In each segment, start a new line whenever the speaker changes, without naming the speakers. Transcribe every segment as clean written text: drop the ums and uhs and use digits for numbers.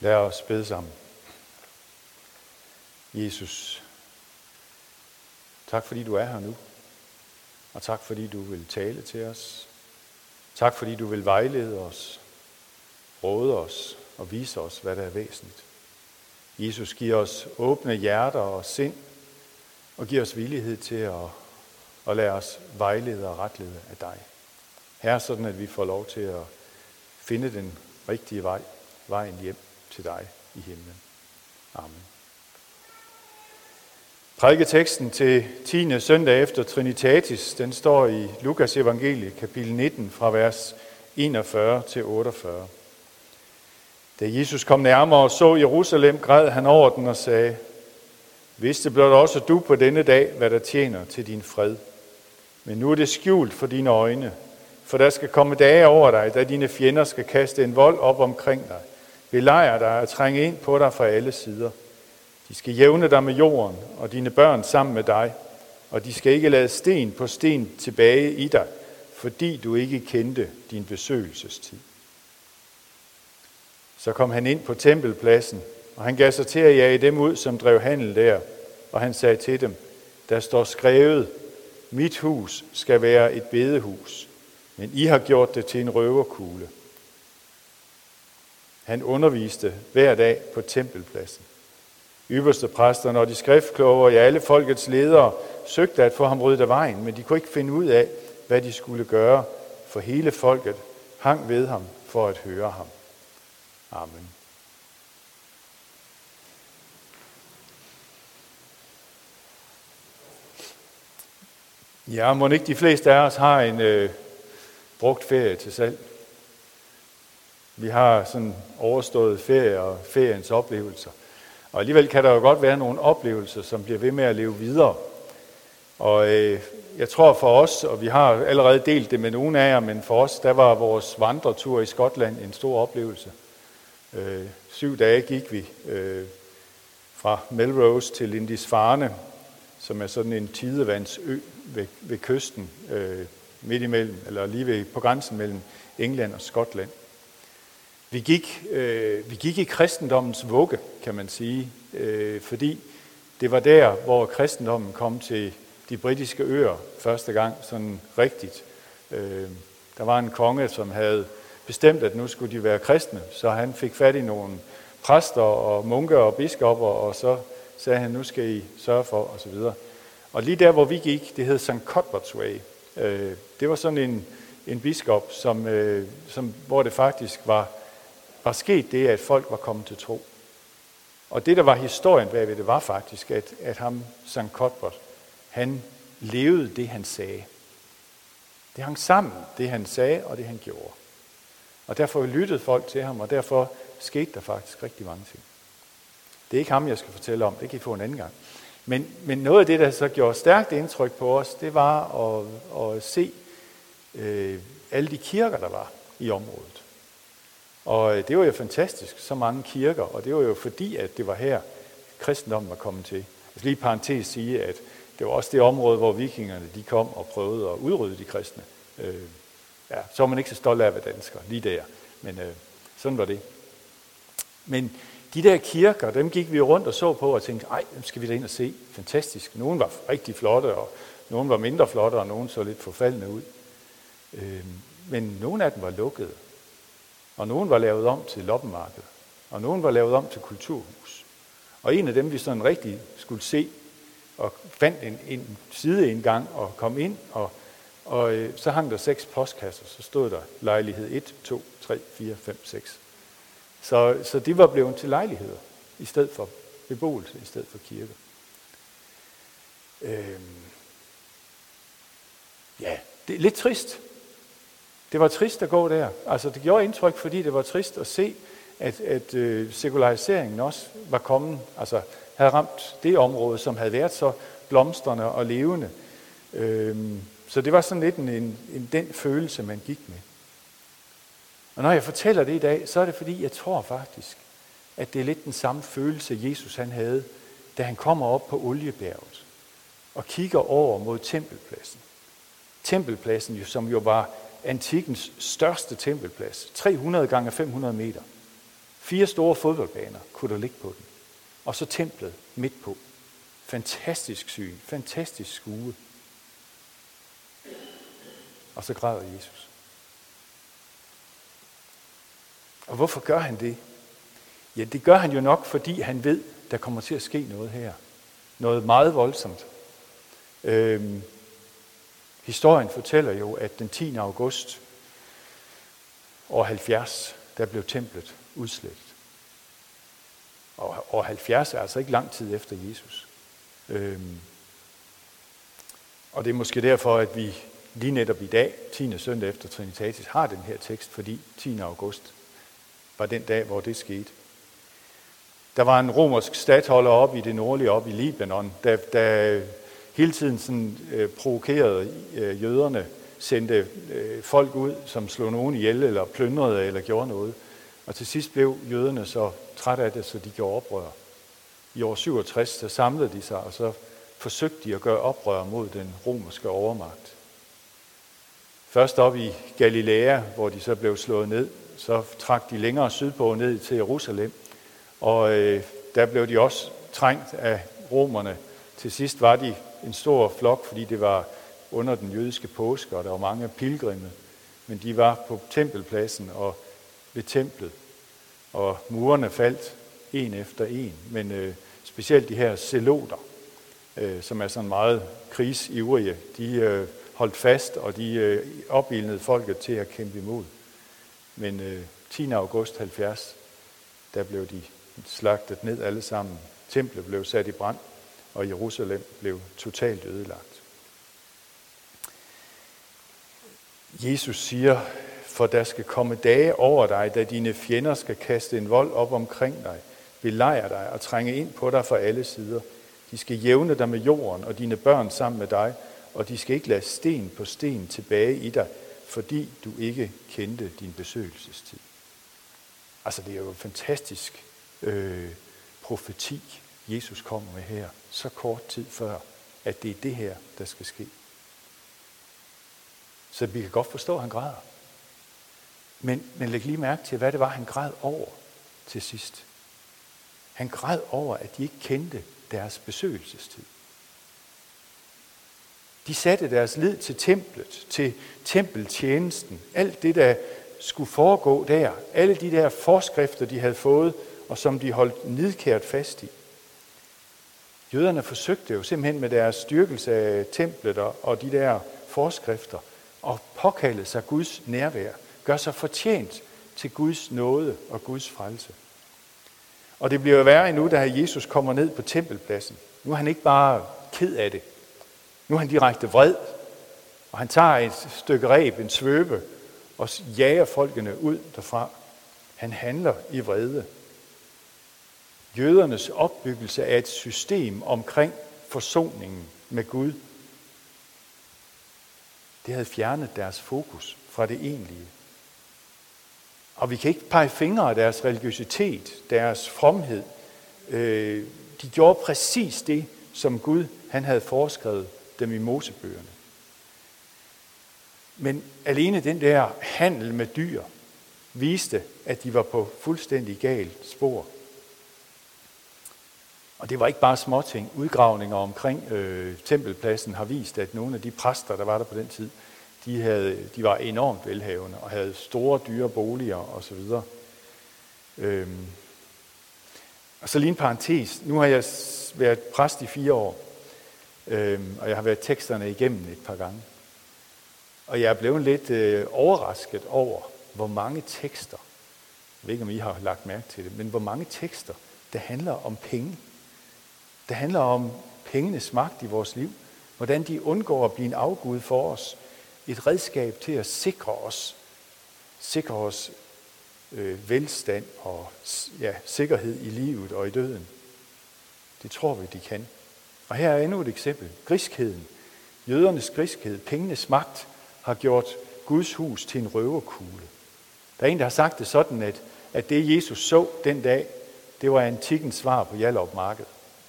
Lad os bede sammen. Jesus, tak fordi du er her nu, og tak fordi du vil tale til os. Tak fordi du vil vejlede os, råde os og vise os, hvad der er væsentligt. Jesus, giv os åbne hjerter og sind, og giv os villighed til at lade os vejlede og retlede af dig. Herre, sådan at vi får lov til at finde den rigtige vej, vejen hjem til dig i himlen. Amen. Prædiketeksten til 10. søndag efter Trinitatis, den står i Lukas evangelie, kapitel 19, fra vers 41 til 48. Da Jesus kom nærmere og så Jerusalem, græd han over den og sagde: Vidste blot også du på denne dag, hvad der tjener til din fred. Men nu er det skjult for dine øjne, for der skal komme dage over dig, da dine fjender skal kaste en vold op omkring dig, belejre dig og trænge ind på dig fra alle sider. De skal jævne dig med jorden og dine børn sammen med dig, og de skal ikke lade sten på sten tilbage i dig, fordi du ikke kendte din besøgelsestid. Så kom han ind på tempelpladsen, og han gav sig til at jage dem ud, som drev handel der, og han sagde til dem: Der står skrevet, mit hus skal være et bedehus, men I har gjort det til en røverkugle. Han underviste hver dag på tempelpladsen. Ypperstepræsterne og de skriftkloge og alle folkets ledere søgte at få ham ryddet af vejen, men de kunne ikke finde ud af, hvad de skulle gøre, for hele folket hang ved ham for at høre ham. Amen. Ja, må ikke de fleste af os har en brugt ferie til salg. Vi har sådan overstået ferie og feriens oplevelser. Og alligevel kan der jo godt være nogle oplevelser, som bliver ved med at leve videre. Og jeg tror for os, og vi har allerede delt det med nogle af jer, men for os, der var vores vandretur i Skotland en stor oplevelse. 7 dage gik vi fra Melrose til Lindisfarne, som er sådan en tidevandsø ved kysten, midt imellem, eller lige på grænsen mellem England og Skotland. Vi gik i kristendommens vugge, kan man sige, fordi det var der, hvor kristendommen kom til de britiske øer første gang, sådan rigtigt. Der var en konge, som havde bestemt, at nu skulle de være kristne, så han fik fat i nogle præster og munker og biskopper, og så sagde han, nu skal I sørge for, og så videre. Og lige der, hvor vi gik, det hed St. Cuthbert's Way. Det var sådan en biskop, hvor det faktisk var sket det, at folk var kommet til tro. Og det, der var historien bagved, det var faktisk, at ham, St. Cuthbert, han levede det, han sagde. Det hang sammen, det han sagde, og det han gjorde. Og derfor lyttede folk til ham, og derfor skete der faktisk rigtig mange ting. Det er ikke ham, jeg skal fortælle om, det kan I få en anden gang. Men noget af det, der så gjorde stærkt indtryk på os, det var at se alle de kirker, der var i området. Og det var jo fantastisk, så mange kirker, og det var jo fordi, at det var her, kristendommen var kommet til. Jeg skal lige parentes sige, at det var også det område, hvor vikingerne de kom og prøvede at udrydde de kristne. Så var man ikke så stolt af at være dansker, lige der. Men sådan var det. Men de der kirker, dem gik vi rundt og så på og tænkte, dem skal vi da ind og se. Fantastisk. Nogle var rigtig flotte, og nogle var mindre flotte, og nogle så lidt forfaldne ud. Men nogle af dem var lukkede. Og nogle var lavet om til loppemarked. Og nogle var lavet om til kulturhus. Og en af dem, vi sådan rigtig skulle se, og fandt en sideindgang og kom ind, og så hang der 6 postkasser. Så stod der lejlighed 1, 2, 3, 4, 5, 6. Så det var blevet til lejligheder, i stedet for beboelse, i stedet for kirker. Det er lidt trist. Det var trist at gå der. Altså det gjorde indtryk, fordi det var trist at se, at sekulariseringen også var kommet, altså havde ramt det område, som havde været så blomstrende og levende. Så det var sådan lidt den følelse, man gik med. Og når jeg fortæller det i dag, så er det fordi, jeg tror faktisk, at det er lidt den samme følelse, Jesus han havde, da han kommer op på Oliebjerget og kigger over mod tempelpladsen. Tempelpladsen, som jo var antikkens største tempelplads, 300 gange 500 meter. 4 store fodboldbaner kunne der ligge på den. Og så templet midt på. Fantastisk syn, fantastisk skue. Og så græder Jesus. Og hvorfor gør han det? Ja, det gør han jo nok, fordi han ved, der kommer til at ske noget her. Noget meget voldsomt. Historien fortæller jo, at den 10. august år 70, der blev templet udslettet. Og år 70 er altså ikke lang tid efter Jesus. Og det er måske derfor, at vi lige netop i dag, 10. søndag efter Trinitatis, har den her tekst, fordi 10. august var den dag, hvor det skete. Der var en romersk statholder oppe i det nordlige, oppe i Libanon, der hele tiden sådan, provokerede jøderne, sendte folk ud, som slog nogen ihjel, eller plyndrede, eller gjorde noget. Og til sidst blev jøderne så trætte af det, så de gjorde oprør. I år 67, så samlede de sig, og så forsøgte de at gøre oprør mod den romerske overmagt. Først op i Galilea, hvor de så blev slået ned, så trak de længere sydpå ned til Jerusalem, og der blev de også trængt af romerne. Til sidst var de en stor flok, fordi det var under den jødiske påske, og der var mange pilgrimme, men de var på tempelpladsen og ved templet, og murene faldt en efter en, men specielt de her zeloter, som er sådan meget krigsivrige, de holdt fast, og de opildnede folket til at kæmpe imod. Men 10. august 70, der blev de slagtet ned alle sammen. Templet blev sat i brand, og Jerusalem blev totalt ødelagt. Jesus siger, for der skal komme dage over dig, da dine fjender skal kaste en vold op omkring dig, belejre dig og trænge ind på dig fra alle sider. De skal jævne dig med jorden og dine børn sammen med dig, og de skal ikke lade sten på sten tilbage i dig, fordi du ikke kendte din besøgelsestid. Altså det er jo en fantastisk profeti, Jesus kommer med her, så kort tid før, at det er det her, der skal ske. Så vi kan godt forstå, at han græder. Men læg lige mærke til, hvad det var, han græd over til sidst. Han græd over, at de ikke kendte deres besøgelsestid. De satte deres lid til templet, til tempeltjenesten. Alt det, der skulle foregå der. Alle de der forskrifter, de havde fået, og som de holdt nidkært fast i. Jøderne forsøgte jo simpelthen med deres styrkelse af templet og de der forskrifter, og påkaldede sig Guds nærvær. Gør sig fortjent til Guds nåde og Guds frelse. Og det bliver jo værre endnu, da Jesus kommer ned på tempelpladsen. Nu er han ikke bare ked af det. Nu er han direkte vred. Og han tager et stykke reb, en svøbe, og jager folkene ud derfra. Han handler i vrede. Jødernes opbyggelse af et system omkring forsoningen med Gud, det havde fjernet deres fokus fra det egentlige. Og vi kan ikke pege fingre af deres religiøsitet, deres fromhed. De gjorde præcis det, som Gud han havde foreskrevet dem i Mosebøgerne. Men alene den der handel med dyr viste, at de var på fuldstændig galt spor. Og det var ikke bare småting. Udgravninger omkring tempelpladsen har vist, at nogle af de præster, der var der på den tid, de var enormt velhavende og havde store, dyre boliger osv. Og så lige en parentes. Nu har jeg været præst i 4 år, og jeg har været teksterne igennem et par gange. Og jeg er blevet lidt overrasket over, hvor mange tekster, jeg ved ikke, om I har lagt mærke til det, men hvor mange tekster, der handler om penge. Det handler om pengenes magt i vores liv. Hvordan de undgår at blive en afgud for os. Et redskab til at sikre os velstand og sikkerhed i livet og i døden. Det tror vi, de kan. Og her er endnu et eksempel. Griskheden. Jødernes griskhed, pengenes magt, har gjort Guds hus til en røverkugle. Der er en, der har sagt det sådan, at det Jesus så den dag, det var antikkens svar på Hjallerup Marked.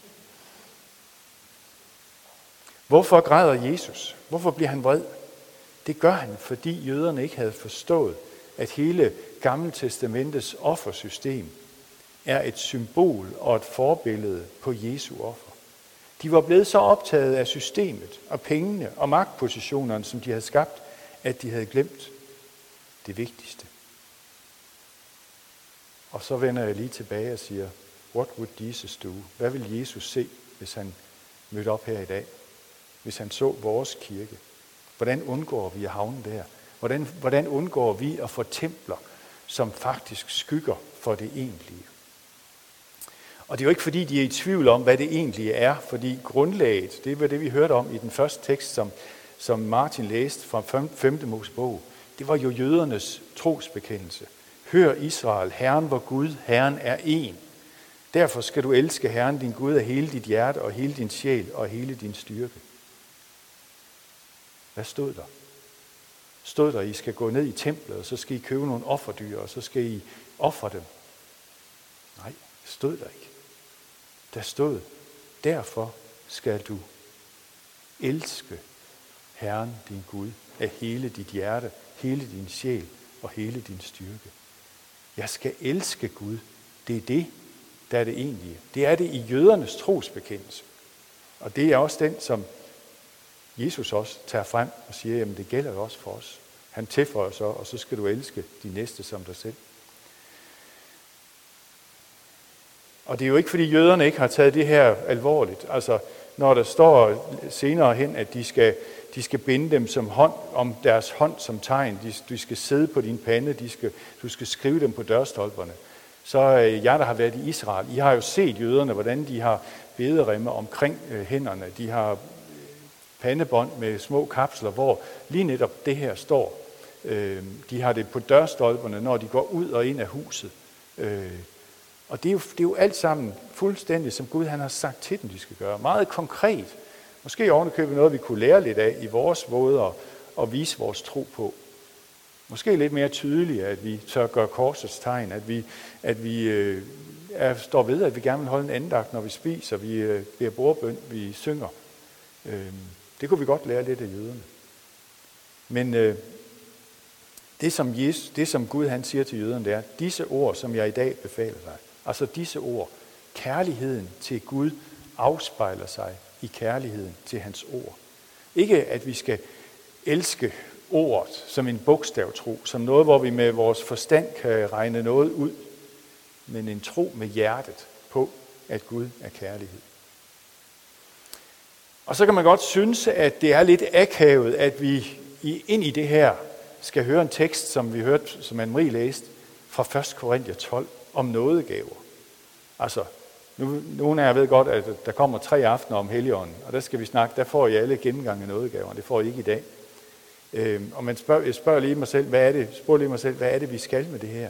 Hvorfor græder Jesus? Hvorfor bliver han vred? Det gør han, fordi jøderne ikke havde forstået, at hele Gamle Testamentets offersystem er et symbol og et forbillede på Jesu offer. De var blevet så optaget af systemet og pengene og magtpositionerne, som de havde skabt, at de havde glemt det vigtigste. Og så vender jeg lige tilbage og siger, what would Jesus do? Hvad vil Jesus se, hvis han mødte op her i dag? Hvis han så vores kirke? Hvordan undgår vi at havne der? Hvordan undgår vi at få templer, som faktisk skygger for det egentlige? Og det er jo ikke fordi, de er i tvivl om, hvad det egentlig er, fordi grundlaget, det var det, vi hørte om i den første tekst, som Martin læste fra 5. Mosebog. Det var jo jødernes trosbekendelse. Hør Israel, Herren vor Gud, Herren er én. Derfor skal du elske Herren din Gud af hele dit hjerte og hele din sjæl og hele din styrke. Hvad stod der? Stod der, I skal gå ned i templet, og så skal I købe nogle offerdyr, og så skal I ofre dem? Nej, det stod der ikke. Der stod, derfor skal du elske Herren din Gud af hele dit hjerte, hele din sjæl og hele din styrke. Jeg skal elske Gud. Det er det, der er det egentlige. Det er det i jødernes trosbekendelse. Og det er også den, som Jesus også tager frem og siger, jamen det gælder jo også for os. Han tilføjer så, og så skal du elske de næste som dig selv. Og det er jo ikke, fordi jøderne ikke har taget det her alvorligt. Altså, når der står senere hen, at de skal binde dem som hånd, om deres hånd som tegn, de skal sidde på din pande, du skal skrive dem på dørstolperne. Så jer, der har været i Israel, I har jo set jøderne, hvordan de har bederemmer omkring hænderne. De har pandebånd med små kapsler, hvor lige netop det her står. De har det på dørstolperne, når de går ud og ind af huset. Og det er jo alt sammen fuldstændig, som Gud han har sagt til dem, de skal gøre. Meget konkret. Måske ovenikøbet noget, vi kunne lære lidt af i vores måde at vise vores tro på. Måske lidt mere tydeligt, at vi tør gøre korsets tegn, at vi står ved, at vi gerne vil holde en andagt, når vi spiser, vi beder bordbøn, vi synger. Det kunne vi godt lære lidt af jøderne. Men det som Gud han siger til jøderne, det er, disse ord, som jeg i dag befaler dig, altså disse ord, kærligheden til Gud afspejler sig i kærligheden til hans ord. Ikke at vi skal elske ordet som en bogstavtro, som noget, hvor vi med vores forstand kan regne noget ud, men en tro med hjertet på, at Gud er kærlighed. Og så kan man godt synes, at det er lidt akavet, at vi ind i det her skal høre en tekst, som vi hørte, som Anne-Marie læste, fra 1. Korinther 12, om nådegaver. Altså, nogle af jer ved godt, at der kommer 3 aftener om Helligånden, og der skal vi snakke, der får I alle gennemgang af nådegaver, det får I ikke i dag. Og jeg spørger lige mig selv, hvad er det, vi skal med det her?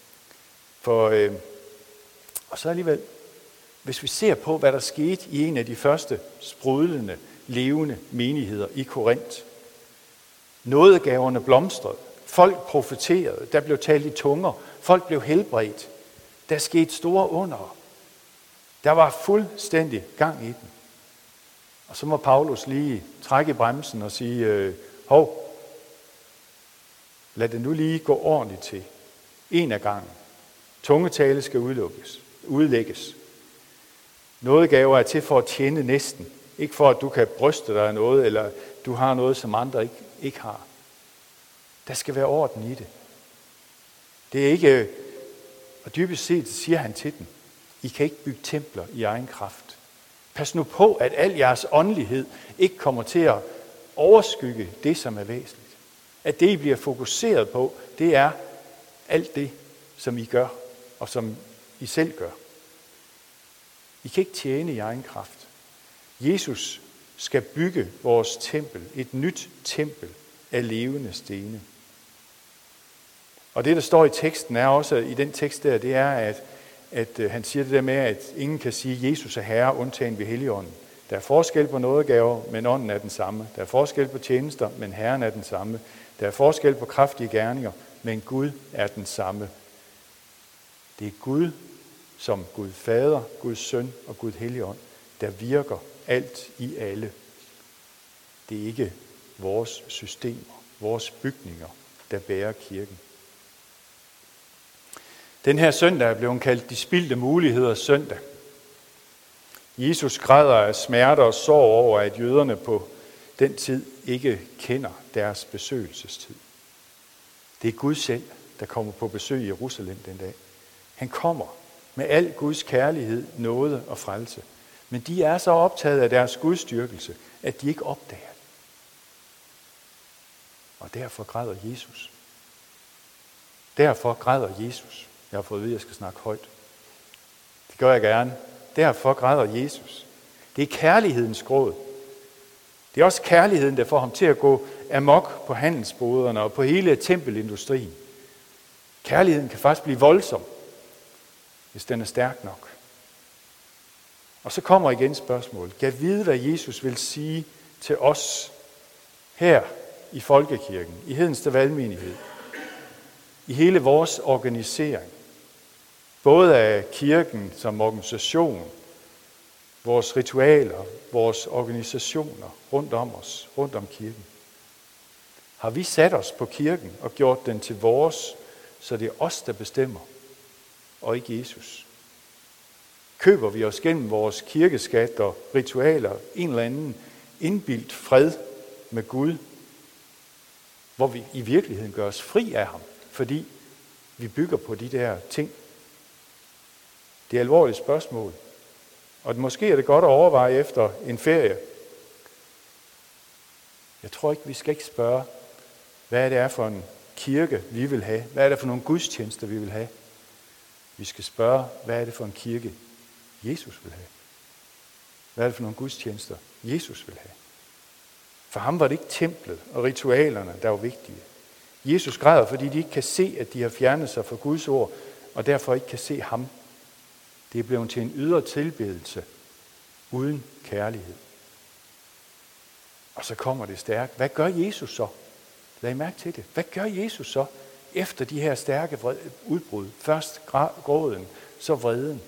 Og så alligevel, hvis vi ser på, hvad der skete i en af de første sprudlende, levende menigheder i Korinth. Nådegaverne blomstrede. Folk profeterede. Der blev talt i tunger. Folk blev helbredt. Der skete store under. Der var fuldstændig gang i den. Og så må Paulus lige trække i bremsen og sige, hov, lad det nu lige gå ordentligt til. En af gangen. Tungetale skal udlægges. Nådegaver er til for at tjene næsten. Ikke for, at du kan bryste dig af noget, eller du har noget, som andre ikke har. Der skal være orden i det. Det er ikke, og dybest set siger han til dem, I kan ikke bygge templer i egen kraft. Pas nu på, at al jeres åndelighed ikke kommer til at overskygge det, som er væsentligt. At det, I bliver fokuseret på, det er alt det, som I gør, og som I selv gør. I kan ikke tjene i egen kraft. Jesus skal bygge vores tempel, et nyt tempel af levende stene. Og det, der står i teksten, er også i den tekst der, det er, at han siger det der med, at ingen kan sige, at Jesus er herre, undtagen ved Helligånden. Der er forskel på nådegaver, men ånden er den samme. Der er forskel på tjenester, men Herren er den samme. Der er forskel på kraftige gerninger, men Gud er den samme. Det er Gud, som Gud Fader, Guds Søn og Gud Helligånd, der virker alt i alle. Det er ikke vores systemer, vores bygninger, der bærer kirken. Den her søndag er blevet kaldt de spildte muligheders søndag. Jesus græder af smerte og sorg over, at jøderne på den tid ikke kender deres besøgelsestid. Det er Gud selv, der kommer på besøg i Jerusalem den dag. Han kommer med al Guds kærlighed, nåde og frelse. Men de er så optaget af deres gudstyrkelse, at de ikke opdager det. Og derfor græder Jesus. Derfor græder Jesus. Jeg har fået at vide, at jeg skal snakke højt. Det gør jeg gerne. Derfor græder Jesus. Det er kærlighedens gråd. Det er også kærligheden, der får ham til at gå amok på handelsboderne og på hele tempelindustrien. Kærligheden kan faktisk blive voldsom, hvis den er stærk nok. Og så kommer igen spørgsmålet. Kan jeg vide, hvad Jesus vil sige til os her i folkekirken, i Hedensted Valgmenighed, i hele vores organisering, både af kirken som organisation, vores ritualer, vores organisationer rundt om os, rundt om kirken. Har vi sat os på kirken og gjort den til vores, så det er os, der bestemmer, og ikke Jesus? Køber vi os gennem vores kirkeskat og ritualer en eller anden indbildt fred med Gud, hvor vi i virkeligheden gør os fri af ham, fordi vi bygger på de der ting? Det er et alvorligt spørgsmål, og måske er det godt at overveje efter en ferie. Jeg tror ikke, vi skal ikke spørge, hvad det er for en kirke, vi vil have. Hvad er det for nogle gudstjenester, vi vil have? Vi skal spørge, hvad er det for en kirke, Jesus vil have? Hvad er det for nogle gudstjenester, Jesus vil have? For ham var det ikke templet og ritualerne, der var vigtige. Jesus græder, fordi de ikke kan se, at de har fjernet sig fra Guds ord, og derfor ikke kan se ham. Det er blevet til en ydre tilbedelse uden kærlighed. Og så kommer det stærkt. Hvad gør Jesus så? Lad I mærke til det. Hvad gør Jesus så efter de her stærke udbrud? Først gråden, så vreden.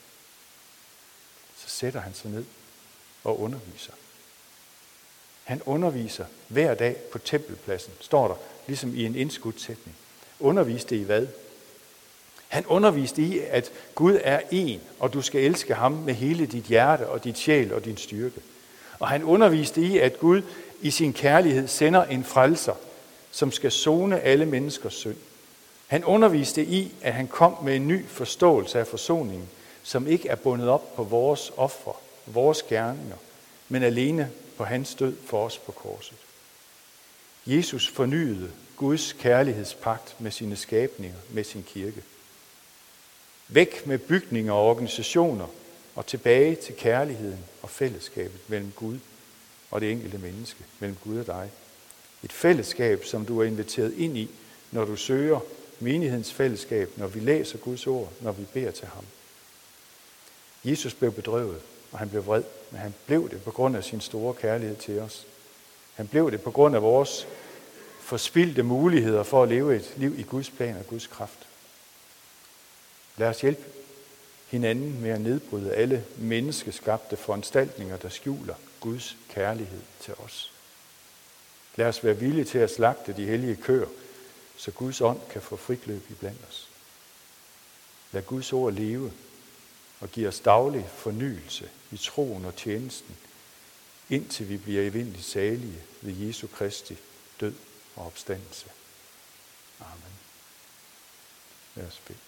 Så sætter han sig ned og underviser. Han underviser hver dag på tempelpladsen, står der, ligesom i en indskudt sætning. Underviste i hvad? Han underviste i, at Gud er én, og du skal elske ham med hele dit hjerte og dit sjæl og din styrke. Og han underviste i, at Gud i sin kærlighed sender en frelser, som skal sone alle menneskers synd. Han underviste i, at han kom med en ny forståelse af forsoningen, som ikke er bundet op på vores ofre, vores gerninger, men alene på hans død for os på korset. Jesus fornyede Guds kærlighedspagt med sine skabninger, med sin kirke. Væk med bygninger og organisationer og tilbage til kærligheden og fællesskabet mellem Gud og det enkelte menneske, mellem Gud og dig. Et fællesskab, som du er inviteret ind i, når du søger menighedens fællesskab, når vi læser Guds ord, når vi beder til ham. Jesus blev bedrøvet, og han blev vred, men han blev det på grund af sin store kærlighed til os. Han blev det på grund af vores forspildte muligheder for at leve et liv i Guds plan og Guds kraft. Lad os hjælpe hinanden med at nedbryde alle menneskeskabte foranstaltninger, der skjuler Guds kærlighed til os. Lad os være villige til at slagte de hellige køer, så Guds ånd kan få frit løb iblandt os. Lad Guds ord leve og give os daglig fornyelse i troen og tjenesten, indtil vi bliver evindeligt salige ved Jesu Kristi død og opstandelse. Amen. Lad os bede.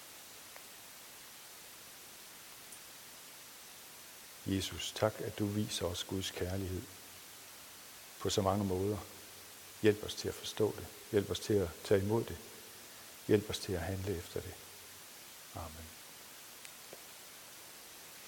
Jesus, tak, at du viser os Guds kærlighed på så mange måder. Hjælp os til at forstå det. Hjælp os til at tage imod det. Hjælp os til at handle efter det. Amen.